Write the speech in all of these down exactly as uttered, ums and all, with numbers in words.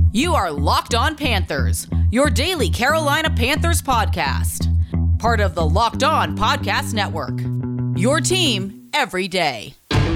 You are Locked On Panthers, your daily Carolina Panthers podcast. Part of the Locked On Podcast Network. Your team every day.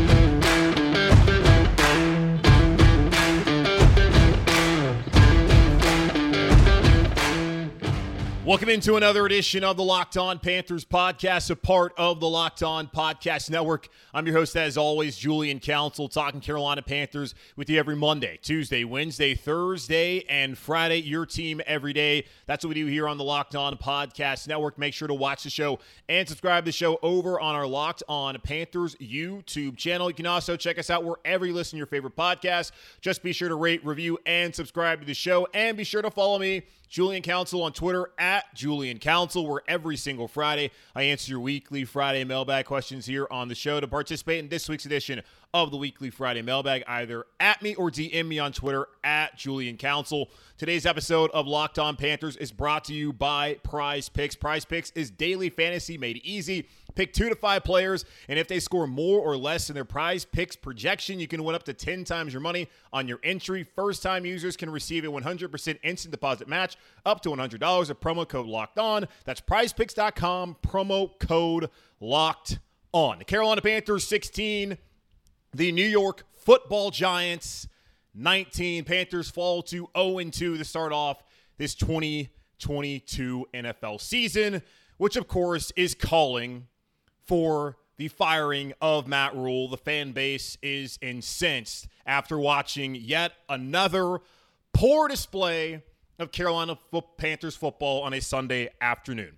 Welcome into another edition of the Locked On Panthers podcast, a part of the Locked On Podcast Network. I'm your host, as always, Julian Council, talking Carolina Panthers with you every Monday, Tuesday, Wednesday, Thursday, and Friday. Your team every day. That's what we do here on the Locked On Podcast Network. Make sure to watch the show and subscribe to the show over on our Locked On Panthers YouTube channel. You can also check us out wherever you listen to your favorite podcast. Just be sure to rate, review, and subscribe to the show. And be sure to follow me, Julian Council, on Twitter at Julian Council, where every single Friday I answer your weekly Friday mailbag questions here on the show. To participate in this week's edition of the weekly Friday mailbag, either at me or D M me on Twitter at Julian Council. Today's episode of Locked On Panthers is brought to you by Prize Picks. Prize Picks is daily fantasy made easy. Pick two to five players, and if they score more or less in their Prize Picks projection, you can win up to ten times your money on your entry. First-time users can receive a one hundred percent instant deposit match up to one hundred dollars with promo code Locked On. That's prize picks dot com, promo code Locked On. The Carolina Panthers sixteen, the New York Football Giants nineteen. Panthers fall to oh and two to start off this twenty twenty-two N F L season, which of course is calling for the firing of Matt Rhule. The fan base is incensed after watching yet another poor display of Carolina Panthers football on a Sunday afternoon.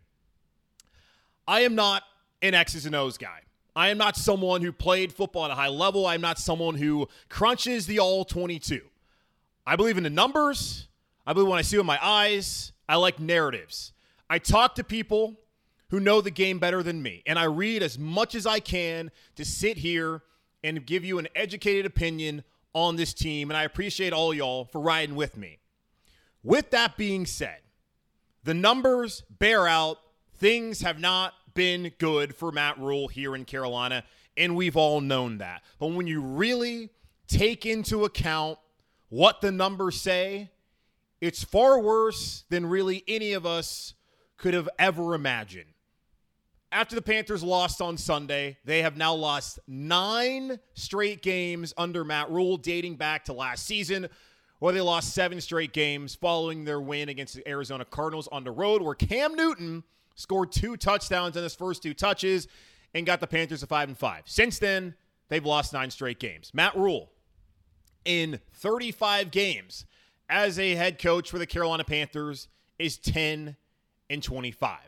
I am not an X's and O's guy. I am not someone who played football at a high level. I'm not someone who crunches the all twenty-two. I believe in the numbers. I believe when I see with my eyes. I like narratives. I talk to people who know the game better than me, and I read as much as I can to sit here and give you an educated opinion on this team, and I appreciate all y'all for riding with me. With that being said, the numbers bear out things have not been good for Matt Rhule here in Carolina, and we've all known that. But when you really take into account what the numbers say, it's far worse than really any of us could have ever imagined. After the Panthers lost on Sunday, they have now lost nine straight games under Matt Rhule, dating back to last season, where they lost seven straight games following their win against the Arizona Cardinals on the road, where Cam Newton scored two touchdowns in his first two touches and got the Panthers to five and five. Since then, they've lost nine straight games. Matt Rhule, in thirty-five games as a head coach for the Carolina Panthers, is ten and twenty-five.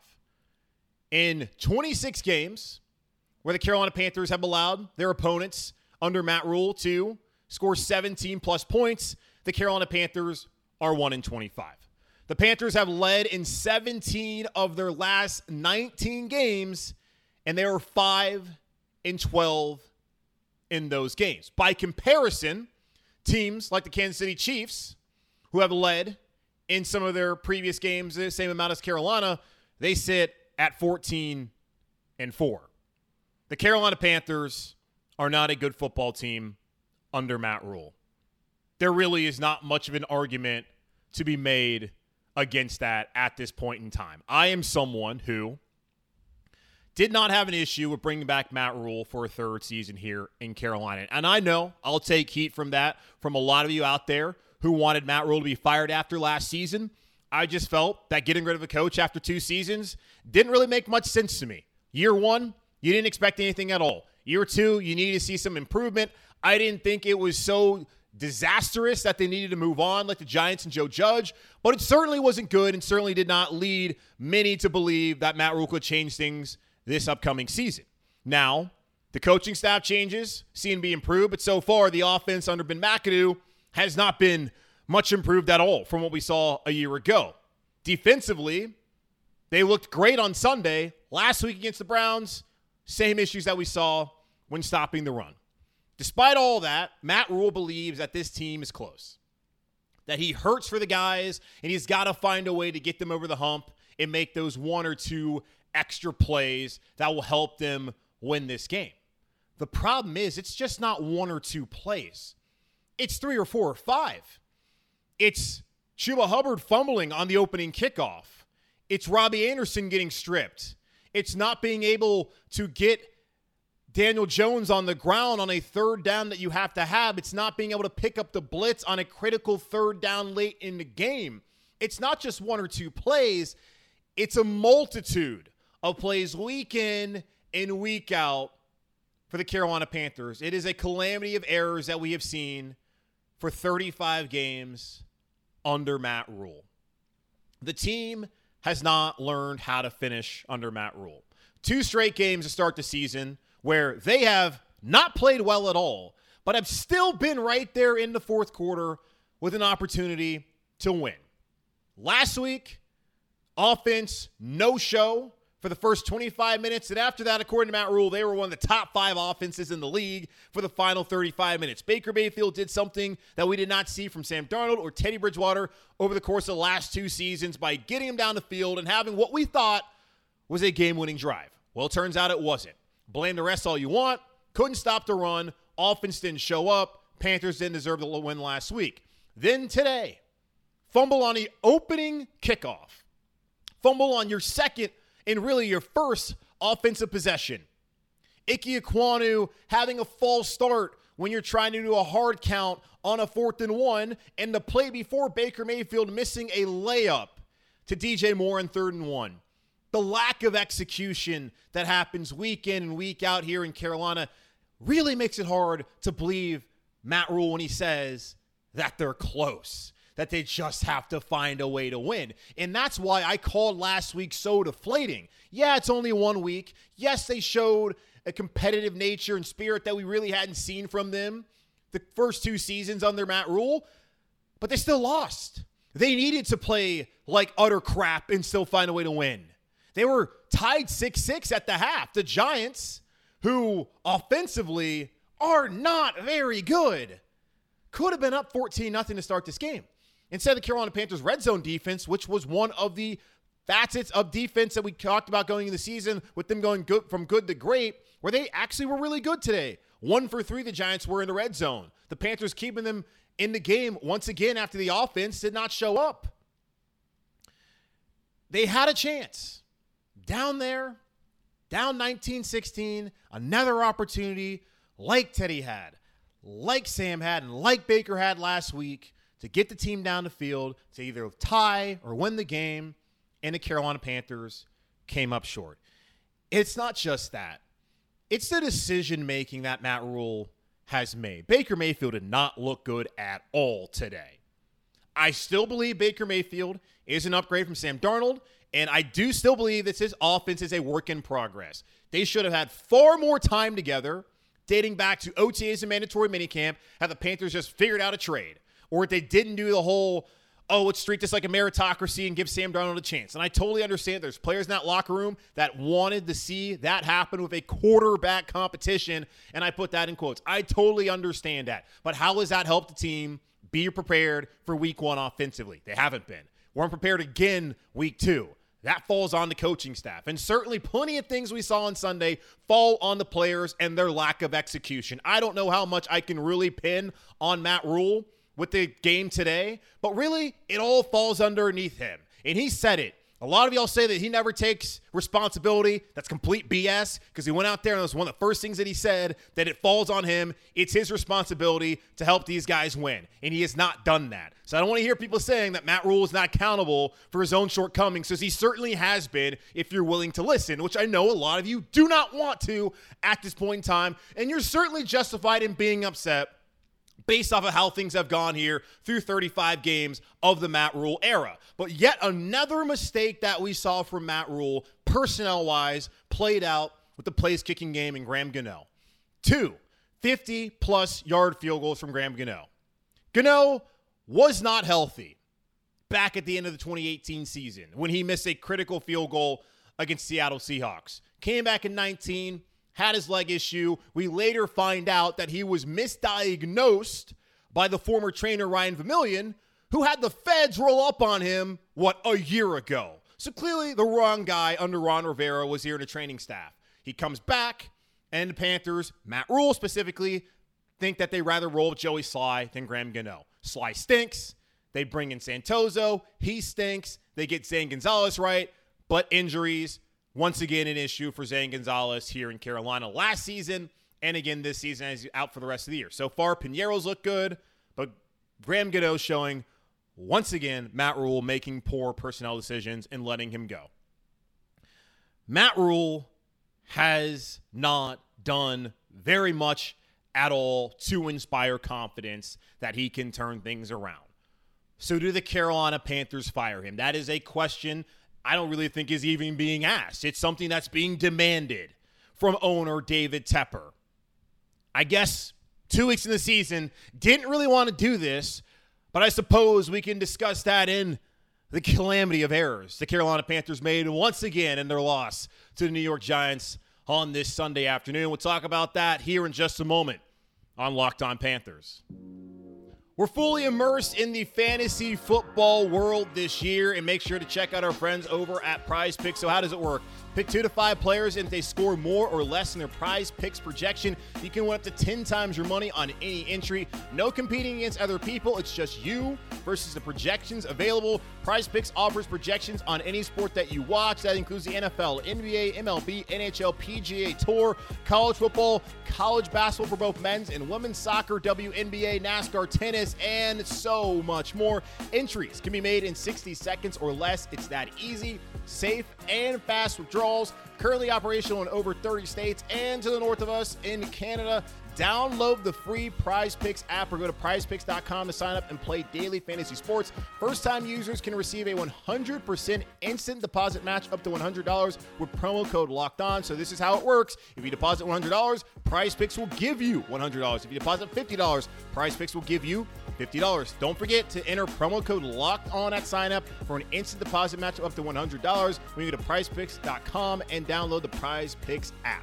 In twenty-six games where the Carolina Panthers have allowed their opponents under Matt Rhule to score seventeen plus points, the Carolina Panthers are one and twenty-five. The Panthers have led in seventeen of their last nineteen games, and they are five and twelve in those games. By comparison, teams like the Kansas City Chiefs, who have led in some of their previous games the same amount as Carolina, they sit at fourteen and four. The Carolina Panthers are not a good football team under Matt Rhule. There really is not much of an argument to be made against that at this point in time. I am someone who did not have an issue with bringing back Matt Rhule for a third season here in Carolina. And I know I'll take heat from that from a lot of you out there who wanted Matt Rhule to be fired after last season. I just felt that getting rid of a coach after two seasons didn't really make much sense to me. Year one, you didn't expect anything at all. Year two, you needed to see some improvement. I didn't think it was so disastrous that they needed to move on like the Giants and Joe Judge, but it certainly wasn't good and certainly did not lead many to believe that Matt Rhule could change things this upcoming season. Now, the coaching staff changes seem to be improved, but so far the offense under Ben McAdoo has not been much improved at all from what we saw a year ago. Defensively, they looked great on Sunday. Last week against the Browns, same issues that we saw when stopping the run. Despite all that, Matt Rhule believes that this team is close, that he hurts for the guys, and he's got to find a way to get them over the hump and make those one or two extra plays that will help them win this game. The problem is it's just not one or two plays. It's three or four or five. It's Chuba Hubbard fumbling on the opening kickoff. It's Robbie Anderson getting stripped. It's not being able to get Daniel Jones on the ground on a third down that you have to have. It's not being able to pick up the blitz on a critical third down late in the game. It's not just one or two plays. It's a multitude of plays week in and week out for the Carolina Panthers. It is a calamity of errors that we have seen for thirty-five games under Matt Rule. The team has not learned how to finish under Matt Rule. Two straight games to start the season where they have not played well at all, but have still been right there in the fourth quarter with an opportunity to win. Last week, offense, no show for the first twenty-five minutes. And after that, according to Matt Rule, they were one of the top five offenses in the league for the final thirty-five minutes. Baker Mayfield did something that we did not see from Sam Darnold or Teddy Bridgewater over the course of the last two seasons by getting him down the field and having what we thought was a game-winning drive. Well, it turns out it wasn't. Blame the rest all you want. Couldn't stop the run. Offense didn't show up. Panthers didn't deserve the win last week. Then today, fumble on the opening kickoff. Fumble on your second and really your first offensive possession. Ike Ekwonu having a false start when you're trying to do a hard count on a fourth and one, and the play before Baker Mayfield missing a layup to D J Moore in third and one. The lack of execution that happens week in and week out here in Carolina really makes it hard to believe Matt Rule when he says that they're close, that they just have to find a way to win. And that's why I called last week so deflating. Yeah, it's only one week. Yes, they showed a competitive nature and spirit that we really hadn't seen from them the first two seasons under Matt Rule, but they still lost. They needed to play like utter crap and still find a way to win. They were tied six six at the half. The Giants, who offensively are not very good, could have been up fourteen nothing to start this game. Instead, the Carolina Panthers' red zone defense, which was one of the facets of defense that we talked about going into the season, with them going good from good to great, where they actually were really good today. One for three, the Giants were in the red zone. The Panthers keeping them in the game once again after the offense did not show up. They had a chance. Down there, down nineteen sixteen, another opportunity like Teddy had, like Sam had, and like Baker had last week to get the team down the field to either tie or win the game, and the Carolina Panthers came up short. It's not just that. It's the decision-making that Matt Rule has made. Baker Mayfield did not look good at all today. I still believe Baker Mayfield is an upgrade from Sam Darnold, and I do still believe that his offense is a work in progress. They should have had far more time together, dating back to O T As and mandatory minicamp, have the Panthers just figured out a trade. Or if they didn't do the whole, oh, let's treat this like a meritocracy and give Sam Darnold a chance. And I totally understand there's players in that locker room that wanted to see that happen with a quarterback competition, and I put that in quotes. I totally understand that. But how has that helped the team be prepared for week one offensively? They haven't been. Weren't prepared again week two. That falls on the coaching staff. And certainly plenty of things we saw on Sunday fall on the players and their lack of execution. I don't know how much I can really pin on Matt Rule with the game today, but really it all falls underneath him. And he said it. A lot of y'all say that he never takes responsibility. That's complete B S because he went out there and it was one of the first things that he said, that it falls on him. It's his responsibility to help these guys win. And he has not done that. So I don't want to hear people saying that Matt Rule is not accountable for his own shortcomings, because he certainly has been if you're willing to listen, which I know a lot of you do not want to at this point in time. And you're certainly justified in being upset based off of how things have gone here through thirty-five games of the Matt Rule era. But yet another mistake that we saw from Matt Rule, personnel-wise, played out with the place-kicking game in Graham Gano. Two fifty-plus yard field goals from Graham Gano. Gano was not healthy back at the end of the twenty eighteen season when he missed a critical field goal against Seattle Seahawks. Came back in nineteen, had his leg issue. We later find out that he was misdiagnosed by the former trainer Ryan Vermillion, who had the feds roll up on him, what, a year ago. So clearly the wrong guy under Ron Rivera was here in the training staff. He comes back, and the Panthers, Matt Rule specifically, think that they rather roll with Joey Sly than Graham Gano. Sly stinks. They bring in Santoso. He stinks. They get Zane Gonzalez right, but injuries, once again, an issue for Zane Gonzalez here in Carolina last season and again this season as he's out for the rest of the year. So far, Piñeiro's look good, but Graham Gano showing, once again, Matt Rhule making poor personnel decisions and letting him go. Matt Rhule has not done very much at all to inspire confidence that he can turn things around. So do the Carolina Panthers fire him? That is a question I don't really think is even being asked. It's something that's being demanded from owner David Tepper. I guess two weeks in the season, didn't really want to do this, but I suppose we can discuss that in the calamity of errors the Carolina Panthers made once again in their loss to the New York Giants on this Sunday afternoon. We'll talk about that here in just a moment on Locked On Panthers. We're fully immersed in the fantasy football world this year, and make sure to check out our friends over at Prize Picks. So how does it work? Pick two to five players, and if they score more or less than their Prize Picks projection, you can win up to ten times your money on any entry. No competing against other people. It's just you versus the projections available. Prize Picks offers projections on any sport that you watch. That includes the N F L, N B A, M L B, N H L, P G A Tour, college football, college basketball for both men's and women's soccer, W N B A, NASCAR, tennis, and so much more. Entries can be made in sixty seconds or less. It's that easy, safe, and fast withdrawals. Currently operational in over thirty states and to the north of us in Canada. Download the free Prize Picks app or go to prize picks dot com to sign up and play daily fantasy sports. First-time users can receive a one hundred percent instant deposit match up to one hundred dollars with promo code Locked On. So this is how it works. If you deposit one hundred dollars, Prize Picks will give you one hundred dollars. If you deposit fifty dollars, Prize Picks will give you fifty dollars. Don't forget to enter promo code Locked On at sign up for an instant deposit match up to one hundred dollars when you go to prize picks dot com and download the Prize Picks app.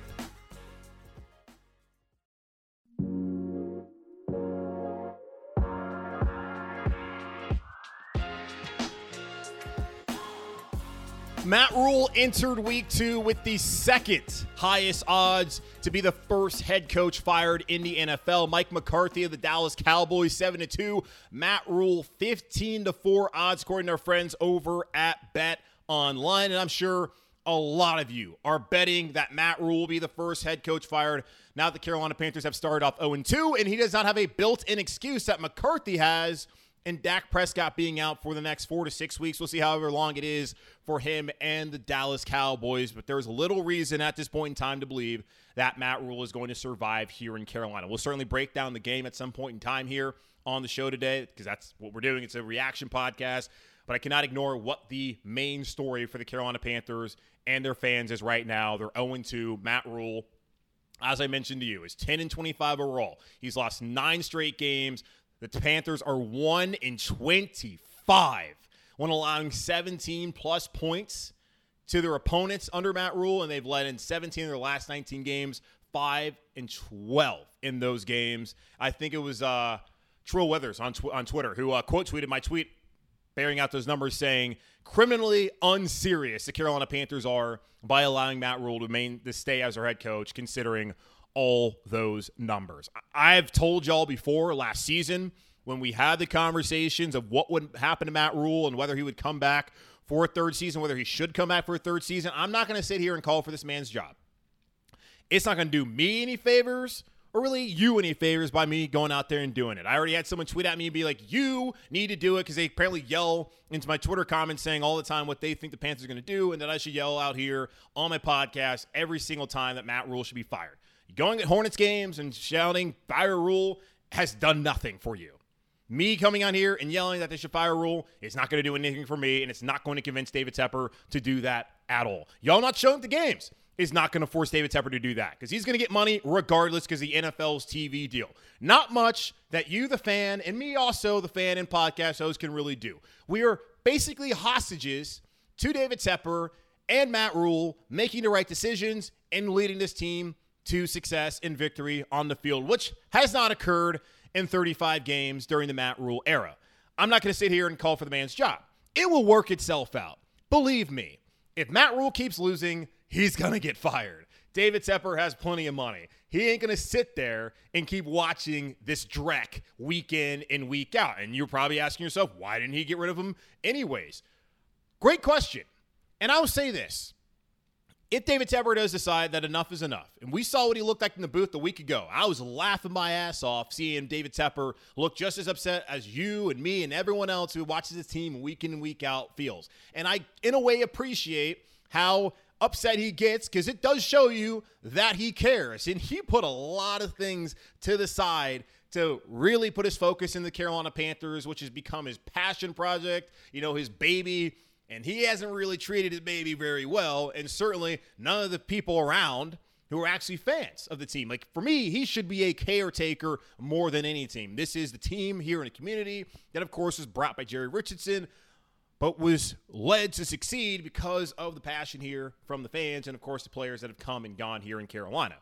Matt Rhule entered week two with the second highest odds to be the first head coach fired in the N F L. Mike McCarthy of the Dallas Cowboys, seven to two. Matt Rhule, fifteen to four odds, according to our friends over at Bet Online. And I'm sure a lot of you are betting that Matt Rhule will be the first head coach fired now that the Carolina Panthers have started off oh and two, and he does not have a built-in excuse that McCarthy has and Dak Prescott being out for the next four to six weeks. We'll see however long it is for him and the Dallas Cowboys. But there's little reason at this point in time to believe that Matt Rhule is going to survive here in Carolina. We'll certainly break down the game at some point in time here on the show today because that's what we're doing. It's a reaction podcast. But I cannot ignore what the main story for the Carolina Panthers and their fans is right now. They're oh and two. Matt Rhule, as I mentioned to you, is ten and twenty-five overall. He's lost nine straight games. The Panthers are one and twenty-five when allowing seventeen plus points to their opponents under Matt Rhule, and they've led in seventeen of their last nineteen games, five and twelve in those games. I think it was uh, Trill Weathers on tw- on Twitter who uh, quote tweeted my tweet bearing out those numbers saying, criminally unserious the Carolina Panthers are by allowing Matt Rhule to, main, to stay as their head coach, considering all those numbers. I've told y'all before last season when we had the conversations of what would happen to Matt Rhule and whether he would come back for a third season, whether he should come back for a third season. I'm not going to sit here and call for this man's job. It's not going to do me any favors or really you any favors by me going out there and doing it. I already had someone tweet at me and be like, you need to do it, because they apparently yell into my Twitter comments saying all the time what they think the Panthers are going to do, and that I should yell out here on my podcast every single time that Matt Rhule should be fired. Going at Hornets games and shouting fire Rhule has done nothing for you. Me coming on here and yelling that they should fire Rhule is not going to do anything for me, and it's not going to convince David Tepper to do that at all. Y'all not showing up to games is not going to force David Tepper to do that, because he's going to get money regardless because the N F L's T V deal. Not much that you, the fan, and me also, the fan and podcast host, can really do. We are basically hostages to David Tepper and Matt Rhule making the right decisions and leading this team to success and victory on the field, which has not occurred in thirty-five games during the Matt Rhule era. I'm not going to sit here and call for the man's job. It will work itself out. Believe me, if Matt Rhule keeps losing, he's going to get fired. David Tepper has plenty of money. He ain't going to sit there and keep watching this dreck week in and week out. And you're probably asking yourself, why didn't he get rid of him anyways? Great question. And I will say this. If David Tepper does decide that enough is enough, and we saw what he looked like in the booth a week ago, I was laughing my ass off seeing David Tepper look just as upset as you and me and everyone else who watches his team week in and week out feels. And I, in a way, appreciate how upset he gets because it does show you that he cares. And he put a lot of things to the side to really put his focus in the Carolina Panthers, which has become his passion project, you know, his baby. And he hasn't really treated his baby very well. And certainly none of the people around who are actually fans of the team. Like, for me, he should be a caretaker more than any team. This is the team here in the community that, of course, was brought by Jerry Richardson, but was led to succeed because of the passion here from the fans and, of course, the players that have come and gone here in Carolina.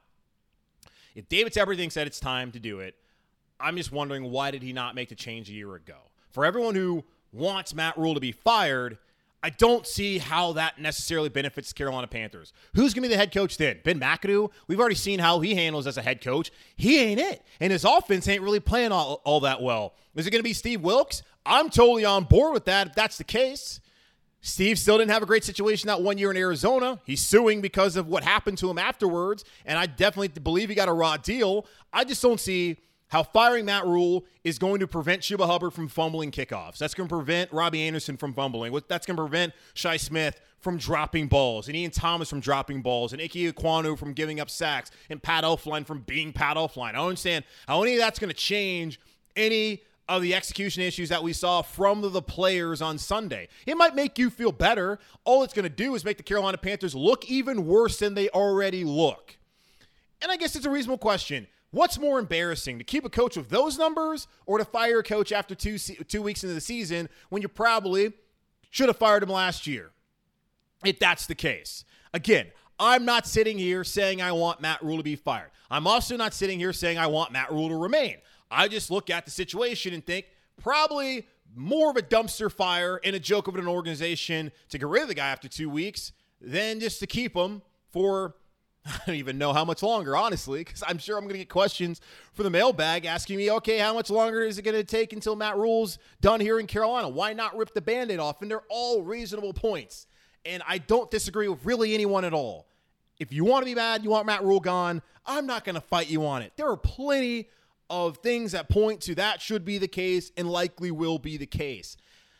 If David Tepper thinks that it's time to do it, I'm just wondering, why did he not make the change a year ago? For everyone who wants Matt Rhule to be fired, I don't see how that necessarily benefits the Carolina Panthers. Who's going to be the head coach then? Ben McAdoo? We've already seen how he handles as a head coach. He ain't it. And his offense ain't really playing all, all that well. Is it going to be Steve Wilks? I'm totally on board with that if that's the case. Steve still didn't have a great situation that one year in Arizona. He's suing because of what happened to him afterwards, and I definitely believe he got a raw deal. I just don't see how firing Matt Rhule is going to prevent Chuba Hubbard from fumbling kickoffs. That's going to prevent Robbie Anderson from fumbling. That's going to prevent Shi Smith from dropping balls, and Ian Thomas from dropping balls, and Ike Ekwonu from giving up sacks, and Pat Elflein from being Pat Elflein. I don't understand how any of that's going to change any of the execution issues that we saw from the players on Sunday. It might make you feel better. All it's going to do is make the Carolina Panthers look even worse than they already look. And I guess it's a reasonable question. What's more embarrassing, to keep a coach with those numbers or to fire a coach after two two weeks into the season when you probably should have fired him last year? If that's the case. Again, I'm not sitting here saying I want Matt Rhule to be fired. I'm also not sitting here saying I want Matt Rhule to remain. I just look at the situation and think probably more of a dumpster fire and a joke of an organization to get rid of the guy after two weeks than just to keep him for, I don't even know how much longer, honestly, because I'm sure I'm going to get questions for the mailbag asking me, okay, how much longer is it going to take until Matt Rhule's done here in Carolina? Why not rip the Band-Aid off? And they're all reasonable points. And I don't disagree with really anyone at all. If you want to be mad, you want Matt Rhule gone, I'm not going to fight you on it. There are plenty of things that point to that should be the case and likely will be the case.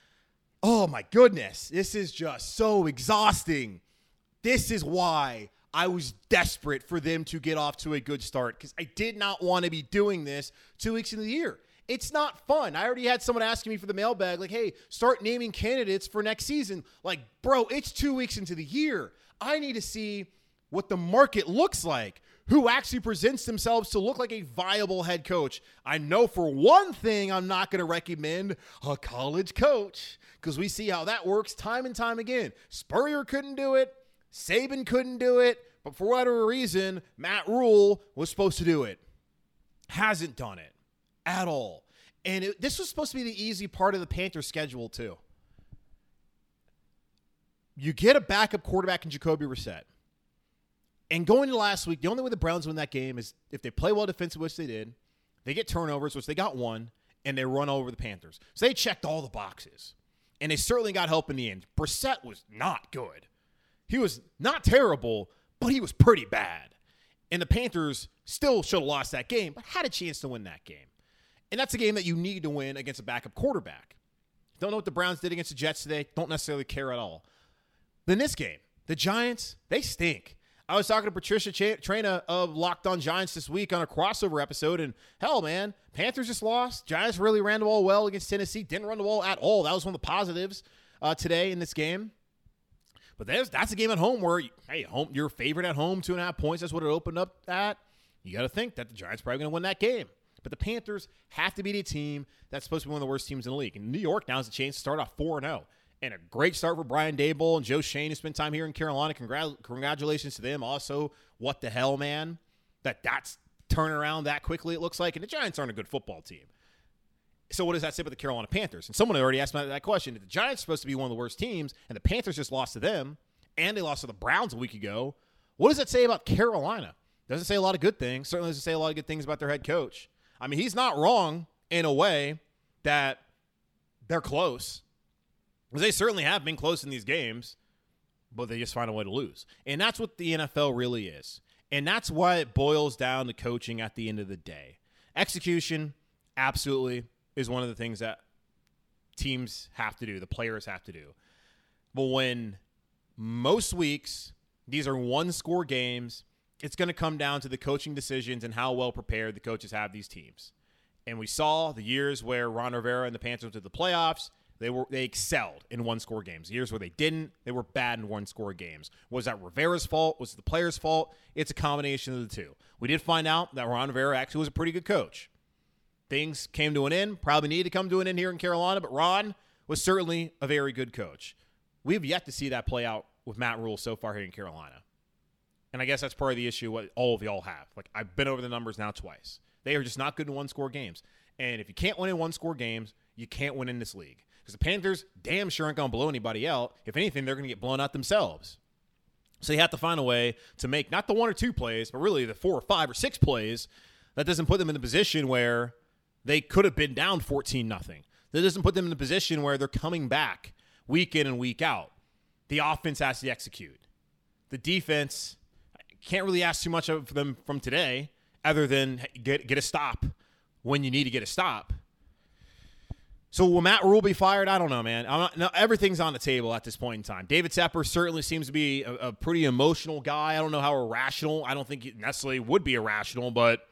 Oh my goodness, this is just so exhausting. This is why I was desperate for them to get off to a good start, because I did not want to be doing this two weeks into the year. It's not fun. I already had someone asking me for the mailbag, like, hey, start naming candidates for next season. Like, bro, it's two weeks into the year. I need to see what the market looks like, who actually presents themselves to look like a viable head coach. I know for one thing I'm not going to recommend a college coach, because we see how that works time and time again. Spurrier couldn't do it. Saban couldn't do it. But for whatever reason, Matt Rhule was supposed to do it. Hasn't done it at all. And it, this was supposed to be the easy part of the Panthers schedule too. You get a backup quarterback in Jacoby Brissett. And going into last week, the only way the Browns win that game is if they play well defensively, which they did, they get turnovers, which they got one, and they run over the Panthers. So they checked all the boxes. And they certainly got help in the end. Brissett was not good. He was not terrible, but he was pretty bad. And the Panthers still should have lost that game, but had a chance to win that game. And that's a game that you need to win against a backup quarterback. Don't know what the Browns did against the Jets today. Don't necessarily care at all. Then this game, the Giants, they stink. I was talking to Patricia Ch- Traina of Locked On Giants this week on a crossover episode, and hell, man, Panthers just lost. Giants really ran the ball well against Tennessee. Didn't run the ball at all. That was one of the positives uh, today in this game. But there's, that's a game at home where, hey, home, your favorite at home, two and a half points. That's what it opened up at. You got to think that the Giants are probably going to win that game. But the Panthers have to beat a team that's supposed to be one of the worst teams in the league. And New York now has a chance to start off four and oh. And a great start for Brian Daboll and Joe Shane, who spent time here in Carolina. Congrat- congratulations to them. Also, what the hell, man? That that's turning around that quickly, it looks like. And the Giants aren't a good football team. So what does that say about the Carolina Panthers? And someone already asked me that question. If the Giants are supposed to be one of the worst teams, and the Panthers just lost to them, and they lost to the Browns a week ago, What does it say about Carolina? Doesn't say a lot of good things. Certainly doesn't say a lot of good things about their head coach. I mean, he's not wrong in a way that they're close. Because they certainly have been close in these games, but they just find a way to lose. And that's what the N F L really is. And that's why it boils down to coaching at the end of the day. Execution, absolutely, is one of the things that teams have to do, the players have to do. But when most weeks, these are one-score games, it's going to come down to the coaching decisions and how well prepared the coaches have these teams. And we saw the years where Ron Rivera and the Panthers went to the playoffs, they were they excelled in one-score games. The years where they didn't, they were bad in one-score games. Was that Rivera's fault? Was it the players' fault? It's a combination of the two. We did find out that Ron Rivera actually was a pretty good coach. Things came to an end, probably needed to come to an end here in Carolina, but Ron was certainly a very good coach. We have yet to see that play out with Matt Rule so far here in Carolina. And I guess that's part of the issue what all of y'all have. Like, I've been over the numbers now twice. They are just not good in one-score games. And if you can't win in one-score games, you can't win in this league. Because the Panthers damn sure aren't going to blow anybody out. If anything, they're going to get blown out themselves. So you have to find a way to make not the one or two plays, but really the four or five or six plays that doesn't put them in the position where they could have been down fourteen nothing. That doesn't put them in the position where they're coming back week in and week out. The offense has to execute. The defense, can't really ask too much of them from today other than get get a stop when you need to get a stop. So will Matt Rule be fired? I don't know, man. I'm not, no, everything's on the table at this point in time. David Tepper certainly seems to be a, a pretty emotional guy. I don't know how irrational. I don't think he necessarily would be irrational, but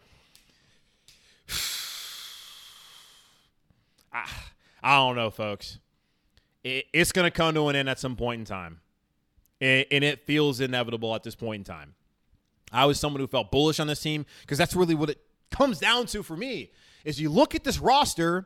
I, I don't know, folks. It, it's going to come to an end at some point in time, and, and it feels inevitable at this point in time. I was someone who felt bullish on this team because that's really what it comes down to for me is you look at this roster,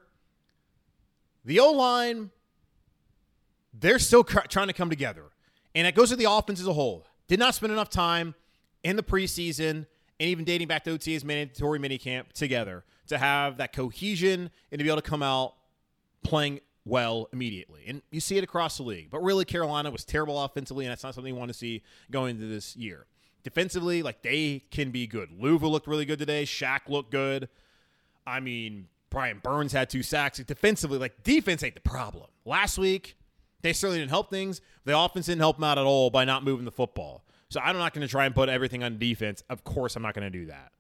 the O-line, they're still cr- trying to come together. And it goes to the offense as a whole. Did not spend enough time in the preseason and even dating back to O T A's mandatory minicamp together to have that cohesion and to be able to come out playing well immediately. And you see it across the league. But really, Carolina was terrible offensively, and that's not something you want to see going into this year. Defensively, like, they can be good. Louva looked really good today. Shaq looked good. I mean, Brian Burns had two sacks. Like, defensively, like, defense ain't the problem. Last week, they certainly didn't help things. The offense didn't help them out at all by not moving the football. So I'm not going to try and put everything on defense. Of course, I'm not going to do that.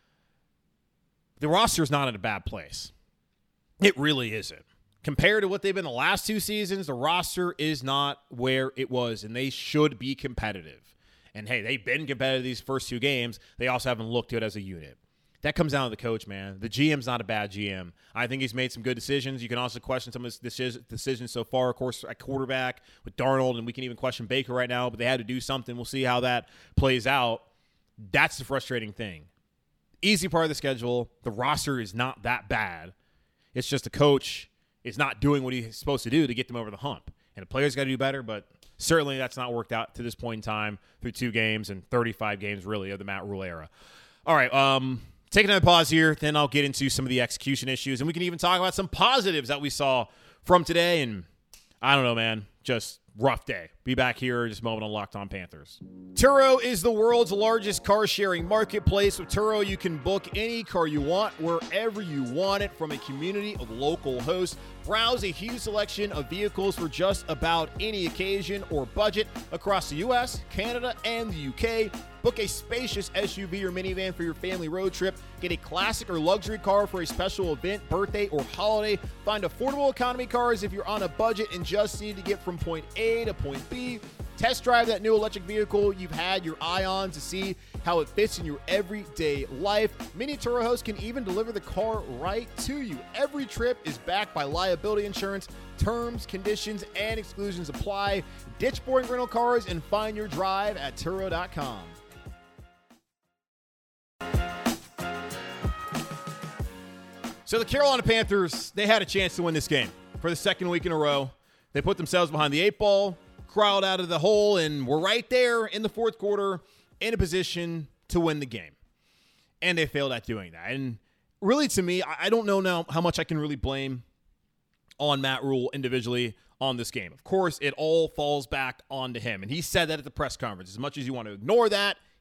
The roster's not in a bad place. It really isn't. Compared to what they've been the last two seasons, the roster is not where it was, and they should be competitive. And, hey, they've been competitive these first two games. They also haven't looked good as a unit. That comes down to the coach, man. The G M's not a bad G M. I think he's made some good decisions. You can also question some of his decisions so far, of course, at quarterback with Darnold, and we can even question Baker right now, but they had to do something. We'll see how that plays out. That's the frustrating thing. Easy part of the schedule. The roster is not that bad. It's just the coach is not doing what he's supposed to do to get them over the hump. And the players got to do better, but certainly that's not worked out to this point in time through two games and thirty-five games, really, of the Matt Rule era. All right, um, take another pause here, then I'll get into some of the execution issues, and we can even talk about some positives that we saw from today. And I don't know, man, just rough day. Be back here in just a moment on Locked On Panthers. Turo is the world's largest car-sharing marketplace. With Turo, you can book any car you want, wherever you want it, from a community of local hosts. Browse a huge selection of vehicles for just about any occasion or budget across the U S, Canada, and the U K. Book a spacious S U V or minivan for your family road trip. Get a classic or luxury car for a special event, birthday, or holiday. Find affordable economy cars if you're on a budget and just need to get from point A to point B. Test drive that new electric vehicle you've had your eye on to see how it fits in your everyday life. Many Turo hosts can even deliver the car right to you. Every trip is backed by liability insurance. Terms, conditions, and exclusions apply. Ditch boring rental cars and find your drive at Turo dot com. So the Carolina Panthers, they had a chance to win this game for the second week in a row. They put themselves behind the eight ball, crawled out of the hole, and were right there in the fourth quarter in a position to win the game. And they failed at doing that. And really, to me, I don't know now how much I can really blame on Matt Rule individually on this game. Of course, it all falls back onto him. And he said that at the press conference. As much as you want to ignore that,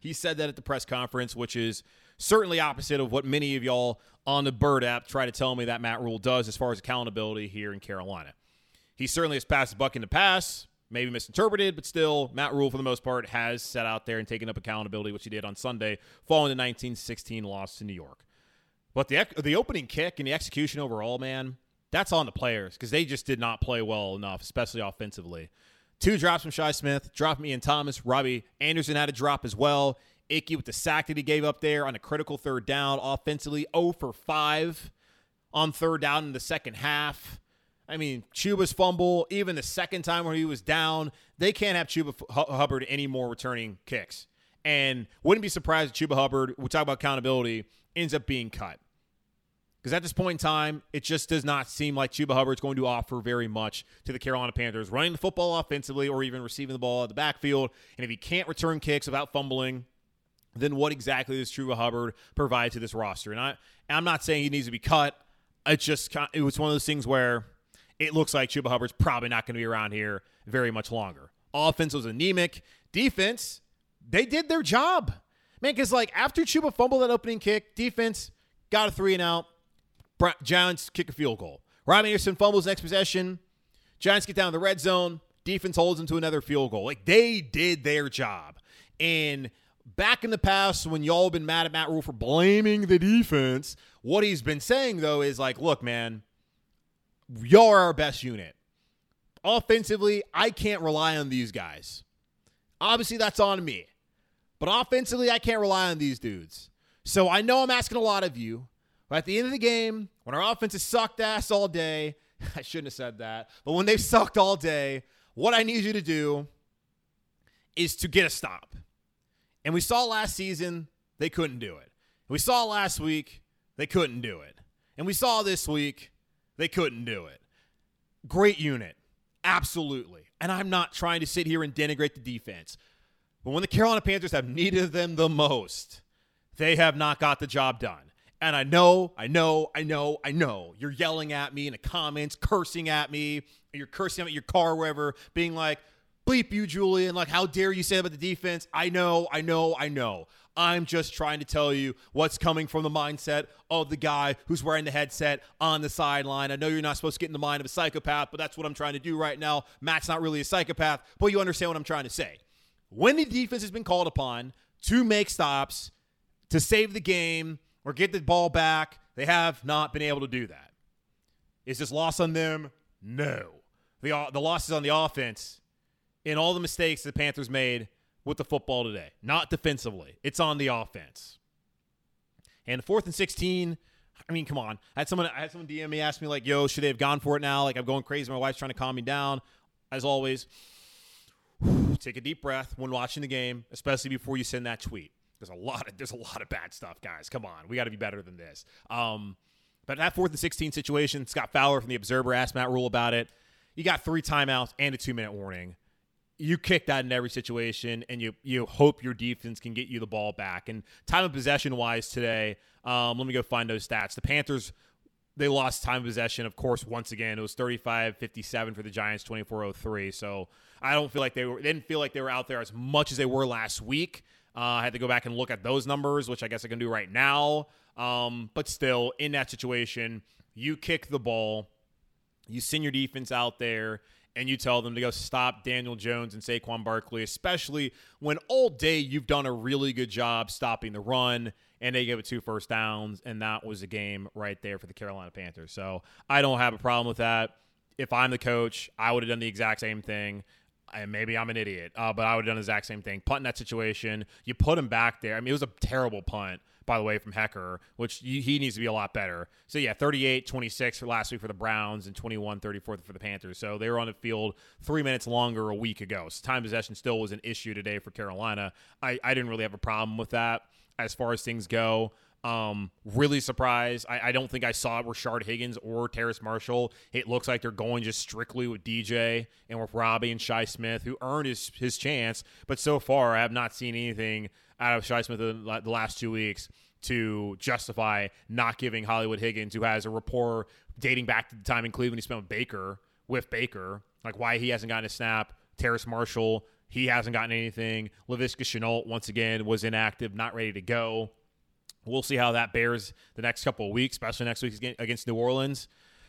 He said that at the press conference, which is certainly opposite of what many of y'all on the Bird app try to tell me that Matt Rule does as far as accountability here in Carolina. He certainly has passed the buck in the past, maybe misinterpreted, but still, Matt Rule, for the most part, has set out there and taken up accountability, which he did on Sunday, following the nineteen sixteen loss to New York. But the the opening kick and the execution overall, man, that's on the players because they just did not play well enough, especially offensively. Two drops from Shi Smith, drop from Ian Thomas. Robbie Anderson had a drop as well. Ickey with the sack that he gave up there on a critical third down. Offensively, zero for five on third down in the second half. I mean, Chuba's fumble, even the second time when he was down, they can't have Chuba Hubbard anymore returning kicks. And wouldn't be surprised if Chuba Hubbard, we talk about accountability, ends up being cut. Because at this point in time, it just does not seem like Chuba Hubbard's going to offer very much to the Carolina Panthers, running the football offensively or even receiving the ball at the backfield. And if he can't return kicks without fumbling, then what exactly does Chuba Hubbard provide to this roster? And, I, and I'm not saying he needs to be cut. It just it was one of those things where it looks like Chuba Hubbard's probably not going to be around here very much longer. Offense was anemic. Defense, they did their job. Man, because like after Chuba fumbled that opening kick, defense got a three and out. Giants kick a field goal. Robbie Anderson fumbles next possession. Giants get down in the red zone. Defense holds them to another field goal. Like, they did their job. And back in the past, when y'all have been mad at Matt Rule for blaming the defense, what he's been saying, though, is like, look, man, y'all are our best unit. Offensively, I can't rely on these guys. Obviously, that's on me. But offensively, I can't rely on these dudes. So I know I'm asking a lot of you. But at the end of the game, when our offense has sucked ass all day, I shouldn't have said that, but when they've sucked all day, what I need you to do is to get a stop. And we saw last season, they couldn't do it. We saw last week, they couldn't do it. And we saw this week, they couldn't do it. Great unit. Absolutely. And I'm not trying to sit here and denigrate the defense. But when the Carolina Panthers have needed them the most, they have not got the job done. And I know, I know, I know, I know, you're yelling at me in the comments, cursing at me, you're cursing at your car, wherever, being like, bleep you, Julian, like, how dare you say about the defense? I know, I know, I know. I'm just trying to tell you what's coming from the mindset of the guy who's wearing the headset on the sideline. I know you're not supposed to get in the mind of a psychopath, but that's what I'm trying to do right now. Matt's not really a psychopath, but you understand what I'm trying to say. When the defense has been called upon to make stops, to save the game, or get the ball back, they have not been able to do that. Is this loss on them? No. The, the loss is on the offense in all the mistakes the Panthers made with the football today. Not defensively. It's on the offense. And fourth and sixteen, I mean, come on. I had someone, I had someone D M me, ask me, like, yo, should they have gone for it now? Like, I'm going crazy. My wife's trying to calm me down. As always, take a deep breath when watching the game, especially before you send that tweet. There's a lot of there's a lot of bad stuff, guys. Come on. We got to be better than this. Um, but that fourth and sixteen situation, Scott Fowler from The Observer asked Matt Rule about it. You got three timeouts and a two-minute warning. You kick that in every situation, and you you hope your defense can get you the ball back. And time of possession-wise today, um, let me go find those stats. The Panthers, they lost time of possession, of course, once again. It was thirty-five fifty-seven for the Giants, twenty-four oh three. So I don't feel like they were they didn't feel like they were out there as much as they were last week. Uh, I had to go back and look at those numbers, which I guess I can do right now. Um, but still, in that situation, you kick the ball, you send your defense out there, and you tell them to go stop Daniel Jones and Saquon Barkley, especially when all day you've done a really good job stopping the run, and they give it two first downs, and that was a game right there for the Carolina Panthers. So I don't have a problem with that. If I'm the coach, I would have done the exact same thing. And maybe I'm an idiot, uh, but I would have done the exact same thing. Punt in that situation, you put him back there. I mean, it was a terrible punt, by the way, from Hecker, which he, he needs to be a lot better. So, yeah, thirty-eight twenty-six for last week for the Browns and twenty-one thirty-four for the Panthers. So they were on the field three minutes longer a week ago. So time possession still was an issue today for Carolina. I, I didn't really have a problem with that as far as things go. Um, really surprised. I, I don't think I saw Rashard Higgins or Terrace Marshall. It looks like they're going just strictly with D J and with Robbie and Shi Smith, who earned his, his chance. But so far, I have not seen anything out of Shi Smith in the last two weeks to justify not giving Hollywood Higgins, who has a rapport dating back to the time in Cleveland he spent with Baker, with Baker, like why he hasn't gotten a snap. Terrace Marshall, He hasn't gotten anything. Laviska Shenault, once again, was inactive, not ready to go. We'll see how that bears the next couple of weeks, especially next week against New Orleans.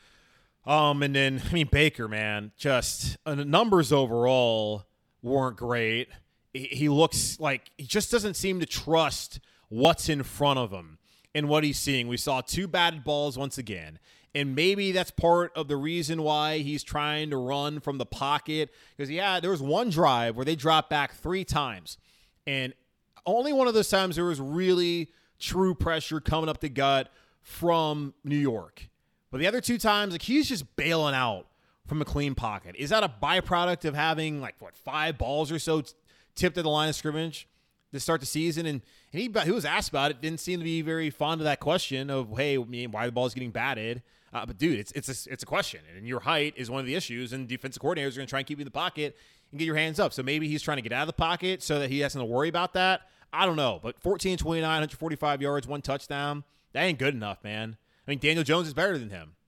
Um, and then, I mean, Baker, man, just uh, the numbers overall weren't great. He, he looks like he just doesn't seem to trust what's in front of him and what he's seeing. We saw two batted balls once again. And maybe that's part of the reason why he's trying to run from the pocket. Because, yeah, there was one drive where they dropped back three times. And only one of those times there was really true pressure coming up the gut from New York. But the other two times, like, he's just bailing out from a clean pocket. Is that a byproduct of having, like, what, five balls or so t- tipped at the line of scrimmage to start the season? And, and he, he was asked about it, didn't seem to be very fond of that question of, hey, why the ball's getting batted. Uh, but, dude, it's it's a, it's a question. And your height is one of the issues, and defensive coordinators are going to try and keep you in the pocket and get your hands up. So maybe he's trying to get out of the pocket so that he doesn't have to worry about that. I don't know. But fourteen twenty-nine, one hundred forty-five yards, one touchdown, that ain't good enough, man. I mean, Daniel Jones is better than him.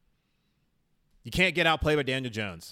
You can't get outplayed by Daniel Jones.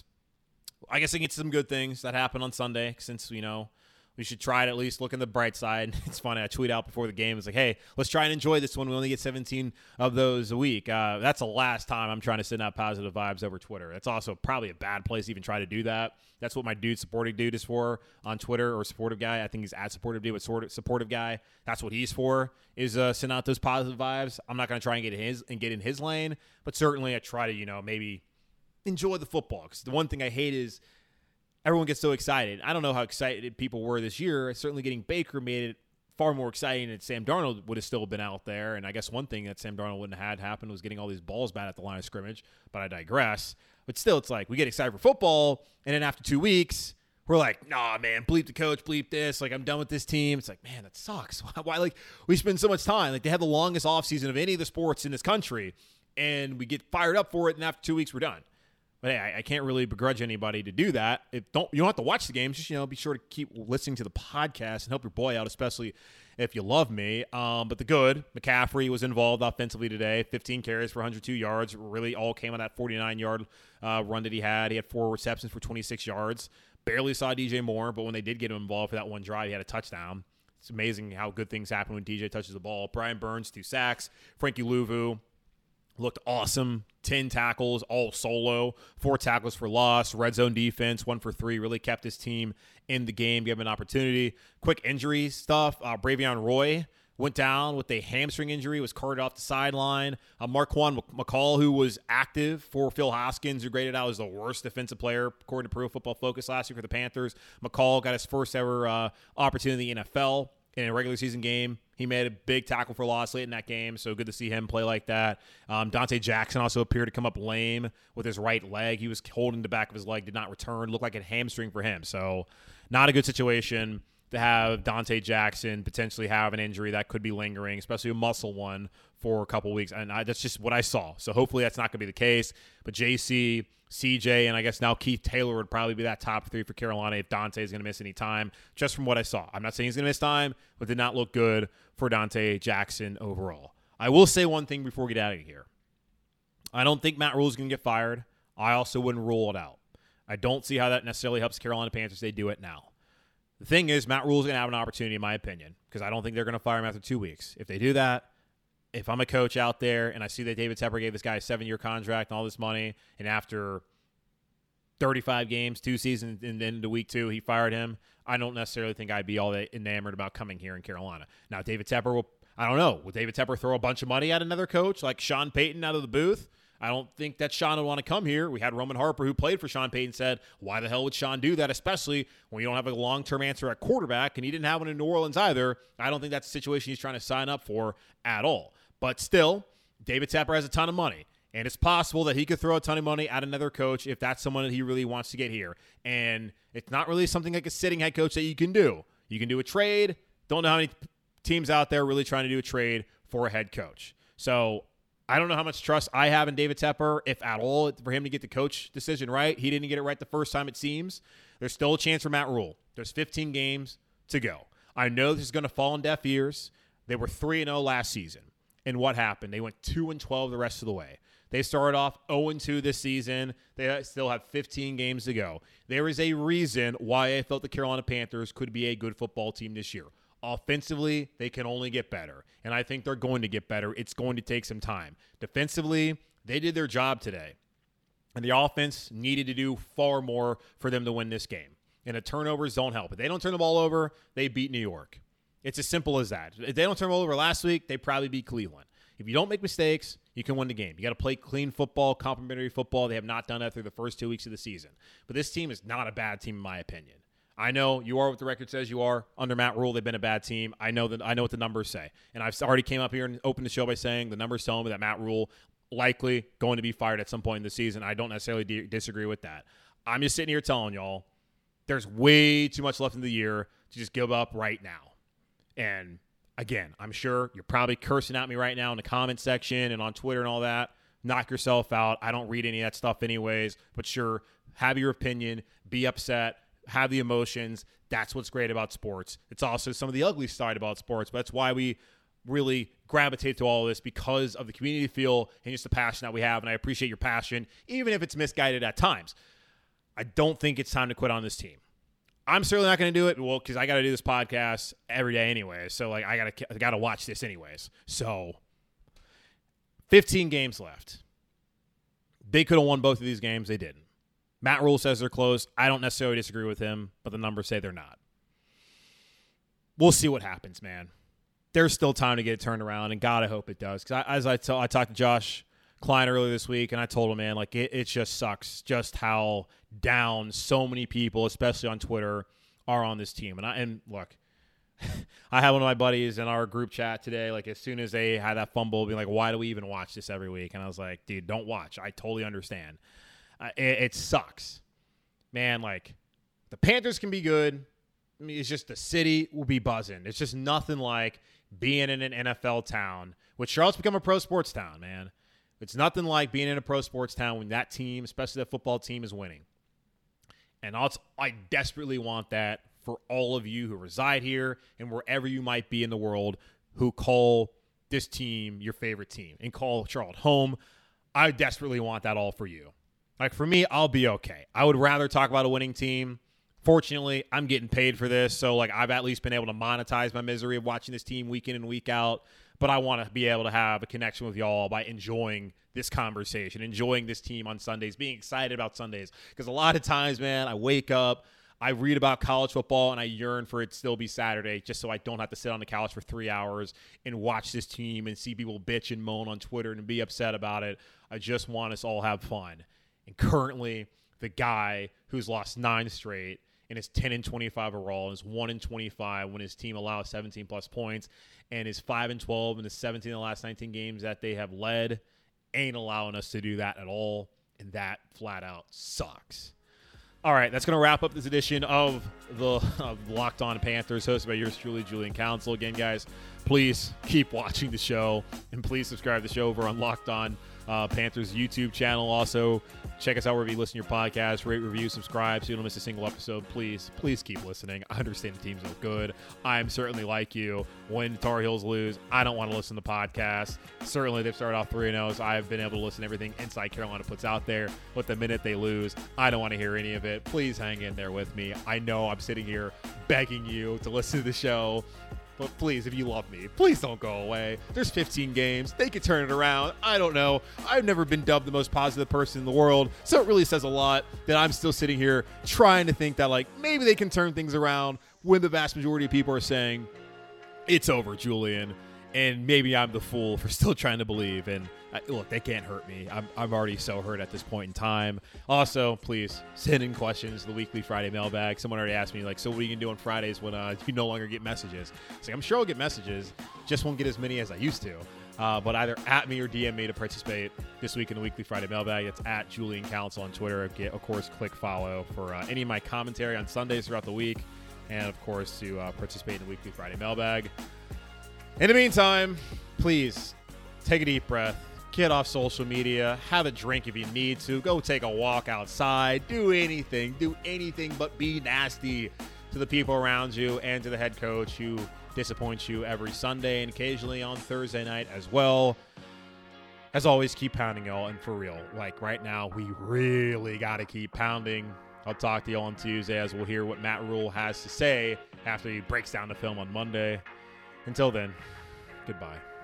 I guess I get some good things that happened on Sunday since, you know, we should try to at least look on the bright side. It's funny. I tweet out before the game. It's like, hey, let's try and enjoy this one. We only get seventeen of those a week. Uh, that's the last time I'm trying to send out positive vibes over Twitter. That's also probably a bad place to even try to do that. That's what my dude, supportive dude, is for on Twitter, or supportive guy. I think he's at supportive dude, but sort of supportive guy. That's what he's for, is uh, send out those positive vibes. I'm not going to try and get in his and get in his lane, but certainly I try to, you know, maybe enjoy the football. Because the one thing I hate is everyone gets so excited. I don't know how excited people were this year. Certainly getting Baker made it far more exciting, and Sam Darnold would have still been out there. And I guess one thing that Sam Darnold wouldn't have had happen was getting all these balls batted at the line of scrimmage. But I digress. But still, it's like we get excited for football, and then after two weeks, we're like, nah, man, bleep the coach, bleep this. Like, I'm done with this team. It's like, man, that sucks. Why? Like, we spend so much time. Like, they had the longest offseason of any of the sports in this country, and we get fired up for it, and after two weeks, we're done. But hey, I, I can't really begrudge anybody to do that. If don't you don't have to watch the games. Just, you know, be sure to keep listening to the podcast and help your boy out, especially if you love me. Um, but the good, McCaffrey was involved offensively today. fifteen carries for one hundred two yards. Really all came on that forty-nine-yard uh, run that he had. He had four receptions for twenty-six yards. Barely saw D J Moore, but when they did get him involved for that one drive, he had a touchdown. It's amazing how good things happen when D J touches the ball. Brian Burns, two sacks. Frankie Louvu looked awesome. ten tackles, all solo. Four tackles for loss. Red zone defense, one for three. Really kept his team in the game, gave him an opportunity. Quick injury stuff. Uh, Bravion Roy went down with a hamstring injury, was carted off the sideline. Uh, Marquand McCall, who was active for Phil Hoskins, who graded out as the worst defensive player, according to Pro Football Focus last year for the Panthers. McCall got his first ever uh, opportunity in the N F L. In a regular season game. He made a big tackle for loss late in that game, so good to see him play like that. Um, Dante Jackson also appeared to come up lame with his right leg. He was holding the back of his leg, did not return. Looked like a hamstring for him. So not a good situation to have Dante Jackson potentially have an injury that could be lingering, especially a muscle one, for a couple weeks. And I, that's just what I saw. So hopefully that's not going to be the case. But J C, C J, and I guess now Keith Taylor would probably be that top three for Carolina if Dante is going to miss any time, just from what I saw. I'm not saying he's going to miss time, but did not look good for Dante Jackson overall. I will say one thing before we get out of here. I don't think Matt Rhule is going to get fired. I also wouldn't rule it out. I don't see how that necessarily helps Carolina Panthers. They do it now. The thing is, Matt Rhule is going to have an opportunity, in my opinion, because I don't think they're going to fire him after two weeks. If they do that, if I'm a coach out there and I see that David Tepper gave this guy a seven-year contract and all this money, and after thirty-five games, two seasons, and then into week two, he fired him, I don't necessarily think I'd be all that enamored about coming here in Carolina. Now, David Tepper will, I don't know, will David Tepper throw a bunch of money at another coach like Sean Payton out of the booth? I don't think that Sean would want to come here. We had Roman Harper, who played for Sean Payton, said, why the hell would Sean do that, especially when you don't have a long-term answer at quarterback, and he didn't have one in New Orleans either. I don't think that's a situation he's trying to sign up for at all. But still, David Tepper has a ton of money, and it's possible that he could throw a ton of money at another coach if that's someone that he really wants to get here. And it's not really something like a sitting head coach that you can do. You can do a trade. Don't know how many teams out there really trying to do a trade for a head coach. So I don't know how much trust I have in David Tepper, if at all, for him to get the coach decision right. He didn't get it right the first time, it seems. There's still a chance for Matt Rhule. There's fifteen games to go. I know this is going to fall on deaf ears. They were three and oh last season. And what happened? They went two and twelve the rest of the way. They started off oh and two this season. They still have fifteen games to go. There is a reason why I felt the Carolina Panthers could be a good football team this year. Offensively, they can only get better, and I think they're going to get better. It's going to take some time. Defensively, they did their job today, and the offense needed to do far more for them to win this game. And the turnovers don't help. If they don't turn the ball over, they beat New York. It's as simple as that. If they don't turn the ball over last week, they probably beat Cleveland. If you don't make mistakes, you can win the game. You got to play clean football, complimentary football. They have not done that through the first two weeks of the season. But this team is not a bad team, in my opinion. I know you are what the record says you are. Under Matt Rule, they've been a bad team. I know that. I know what the numbers say. And I've already came up here and opened the show by saying the numbers tell me that Matt Rule likely going to be fired at some point in the season. I don't necessarily de- disagree with that. I'm just sitting here telling y'all there's way too much left in the year to just give up right now. And again, I'm sure you're probably cursing at me right now in the comment section and on Twitter and all that. Knock yourself out. I don't read any of that stuff anyways. But sure, have your opinion. Be upset. Have the emotions. That's what's great about sports. It's also some of the ugly side about sports. But that's why we really gravitate to all of this, because of the community feel and just the passion that we have. And I appreciate your passion, even if it's misguided at times. I don't think it's time to quit on this team. I'm certainly not going to do it, well, because I got to do this podcast every day anyway. So, like, I got to got to watch this anyways. So, fifteen games left. They could have won both of these games. They didn't. Matt Rule says they're close. I don't necessarily disagree with him, but the numbers say they're not. We'll see what happens, man. There's still time to get it turned around, and God, I hope it does. Because as I, t- I talked to Josh Klein earlier this week, and I told him, man, like, it, it just sucks just how down so many people, especially on Twitter, are on this team. And I and look, I had one of my buddies in our group chat today, like, as soon as they had that fumble, being like, why do we even watch this every week? And I was like, dude, don't watch. I totally understand. Uh, it, it sucks. Man, like, the Panthers can be good. I mean, it's just the city will be buzzing. It's just nothing like being in an N F L town, which Charlotte's become a pro sports town, man. It's nothing like being in a pro sports town when that team, especially that football team, is winning. And also, I desperately want that for all of you who reside here and wherever you might be in the world who call this team your favorite team and call Charlotte home. I desperately want that all for you. Like, for me, I'll be okay. I would rather talk about a winning team. Fortunately, I'm getting paid for this, so, like, I've at least been able to monetize my misery of watching this team week in and week out. But I want to be able to have a connection with y'all by enjoying this conversation, enjoying this team on Sundays, being excited about Sundays. Because a lot of times, man, I wake up, I read about college football, and I yearn for it to still be Saturday just so I don't have to sit on the couch for three hours and watch this team and see people bitch and moan on Twitter and be upset about it. I just want us all to have fun. And currently, the guy who's lost nine straight and is ten and twenty-five overall and is one and twenty-five when his team allows seventeen plus points and is five and twelve in the seventeen of the last nineteen games that they have led, ain't allowing us to do that at all, and that flat out sucks. All right, that's going to wrap up this edition of the of Locked On Panthers, hosted by yours truly, Julian Council. Again, guys, please keep watching the show, and please subscribe to the show over on Locked On uh, Panthers YouTube channel. Also, check us out wherever you listen to your podcast. Rate, review, subscribe so you don't miss a single episode. Please, please keep listening. I understand the teams are good. I'm certainly like you. When the Tar Heels lose, I don't want to listen to podcasts. Certainly, they've started off three and oh, so I've been able to listen to everything Inside Carolina puts out there. But the minute they lose, I don't want to hear any of it. Please hang in there with me. I know I'm sitting here begging you to listen to the show. But please, if you love me, please don't go away. There's fifteen games. They could turn it around. I don't know. I've never been dubbed the most positive person in the world, so it really says a lot that I'm still sitting here trying to think that, like, maybe they can turn things around when the vast majority of people are saying, it's over, Julian. And maybe I'm the fool for still trying to believe. And uh, look, they can't hurt me. I'm, I'm already so hurt at this point in time. Also, please send in questions to the weekly Friday mailbag. Someone already asked me, like, so what are you going to do on Fridays when uh, you no longer get messages? It's like, I'm sure I'll get messages. Just won't get as many as I used to. Uh, but either at me or D M me to participate this week in the weekly Friday mailbag. It's at Julian Council on Twitter. Get, of course, click follow for uh, any of my commentary on Sundays throughout the week. And, of course, to uh, participate in the weekly Friday mailbag. In the meantime, please take a deep breath, get off social media, have a drink if you need to, go take a walk outside, do anything, do anything but be nasty to the people around you and to the head coach who disappoints you every Sunday and occasionally on Thursday night as well. as always, keep pounding, y'all. And for real, like right now, we really got to keep pounding. I'll talk to y'all on Tuesday as we'll hear what Matt Rhule has to say after he breaks down the film on Monday. Until then, goodbye.